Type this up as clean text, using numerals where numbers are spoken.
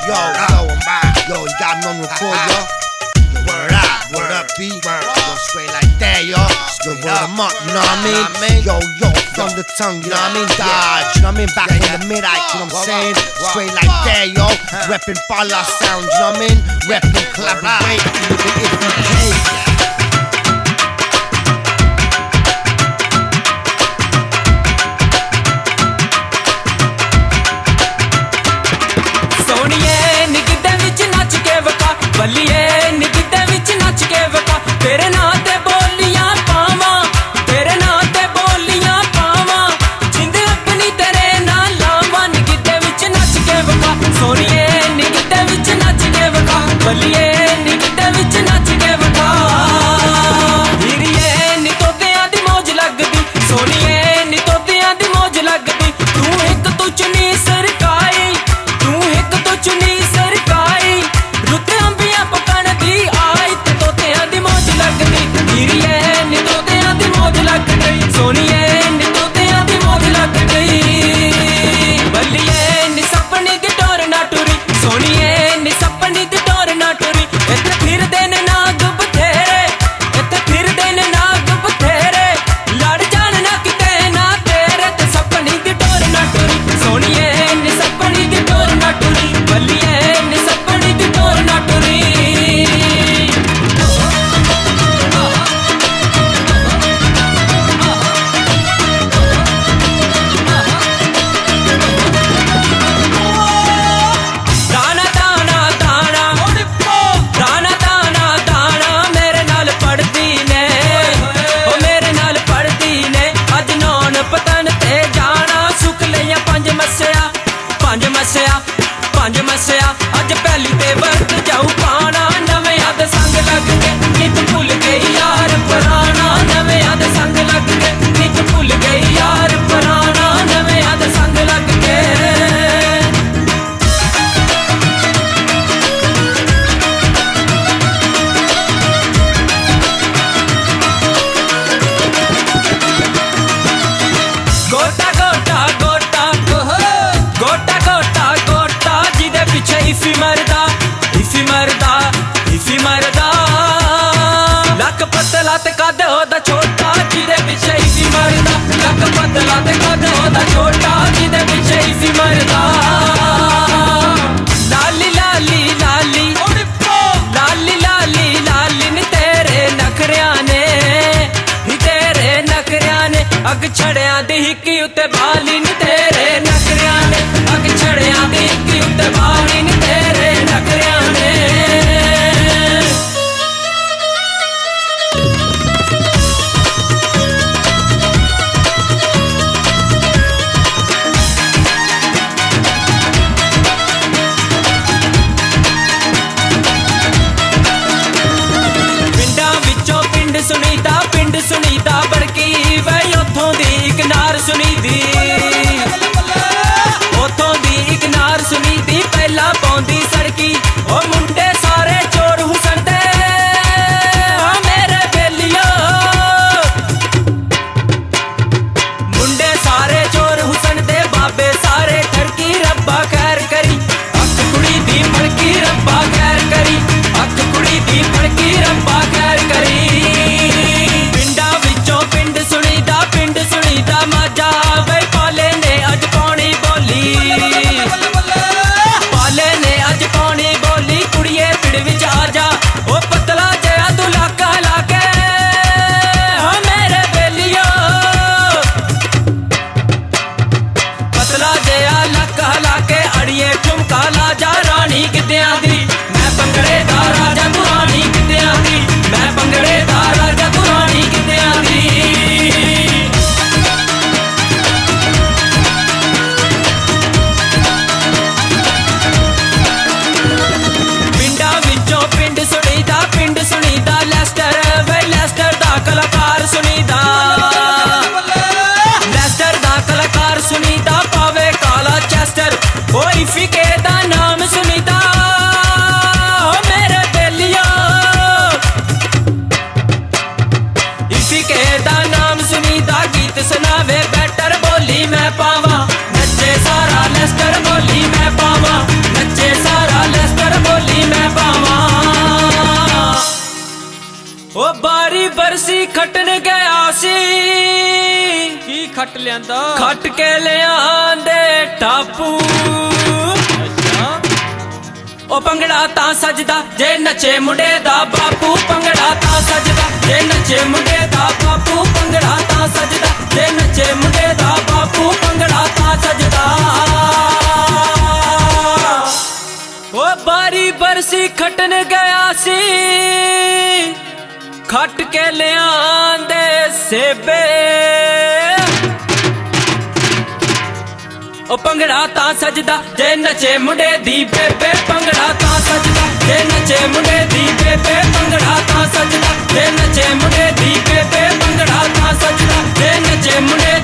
I'm back. Yo, you got me on record, yo. Word up, B. Go straight like that, yo. Straight word them up, you know what I mean? Yo, from the tongue, you know what I mean? Dodge, you know what I mean? Back in the mid-eye, you know what I'm saying? Straight like that, yo. Reppin' Fala sound, you know what I mean? Reppin' collaborate, if you can. बल्लिए निकते विच नच के वका तेरे नां ते बोलियां पावां तेरे नां ते बोलियां पावां जिंद अपनी तेरे नाल लावां निकते विच नच के वका सोनिए निकते विच नच के वका बल्लिए निकते विच नच के वका हीरिए नी तोतियां दी मौज लगदी सोनिए नी तोतियां दी मौज लगदी तू एक तो चुनी सरकाई तू एक तो चुनी सरकाई रुत अंबिया पकड़ दी आई ते तोतियां दी मौज लगदी हीरिए नी तोतियां दी मौज लग गई सोनिए नी तोतियां दी मौज लग गई बल्लिए नी सपनी दी टोर ना टुरी सोनिए नी सपनी दी टोर ना टुरी इत्थे फिर देन नाग बथेरे इत्थे फिर देन नाग बथेरे लड़ जान ना किते ना तेरे ते सपनी दी टोर ना टुरी सोनिए नी सपनी दी टोर ना टुरी बल्लिए नी सपनी दी टोर ना टुरी दाना दाना दाना दाना दाना दाना मेरे नाल पढ़दी ने ओ मेरे नाल पढ़दी ने अज नौन पतन ते जाना सुख लिया पंज मस्या अज पहली ते वर्त जाऊ पाना नवे अद संग लग के नित भुल गई यार पुराना नवे अद संग लग के नित भुल गई यार पुराना नवे अद संग लग के गोटा गोटा गोटा गोटा गोटा गोटा जिदे पिछे इफी मरदा लक पतला ते कद होदा छोटा जिदे पिछे इफी मरदा लक पतला ते कद होदा छोटा जिदे पिछे इफी मरदा लाली लाली लाली लाली लाली लाली नी तेरे नखरिया ने अग छड़िया दी हिक्की उत्ते बाली नी तेरे नखरिया ने अग छड़िया दी हिक्की उत्ते बाली नी तेरे नखरिया ने पिंडां विचों पिंड सुनीता बड़की वे उथों दी इक नार सुनीदी उथों दी इक नार सुनीदी पहला पौंदी सड़की ओ मुंडे सारे चोर हुसन दे ओ मेरे बेलियो मुंडे सारे चोर हुसन दे बाबे सारे ठरकी रब्बा खैर करी अख कुड़ी दी फड़की रब्बा खैर करी अख कुड़ी दी फड़की रब्बा खैर करी पिंड सुनीदा मजा वे पाले ने अज पानी बोली पाले ने अज पानी बोली कुड़िए पिड़ विच आजा ओ पतला जया तू लाका लाके ओ मेरे बेलियो पतला जया लाका लाके अड़िए ठुमका ला जा रानी किद्दियां दी मैं पंगड़े दा राजा तू रानी किद्दियां दी मैं पंगड़े दा राजा तू रानी किद्दियां दी पिंड सुनीदा लेस्टर वे लेस्टर दा कलाकार सुनीदा लेस्टर दा कलाकार सुनीदा पावे काला चेस्टर ओ इफी के दा खट लियांदा खट के लियांदे टापू ओ पंगड़ा तां सजदा जे नचे मुंडे दा बापू पंगड़ा तां सजदा जे नचे मुंडे दा बापू पंगड़ा तां सजदा जे नचे मुंडे दा बापू पंगड़ा तां सजदा ओ बारी बरसी खटन गया सी खट के लियांदे सेबे ओ पंगड़ा तां सजदा जे नचे मुंडे दी बेबे पंगड़ा तां सजदा जे नचे मुंडे दी बेबे पंगड़ा तां सजदा जे नचे मुंडे दी बेबे पंगड़ा तां सजदा जे नचे मुंडे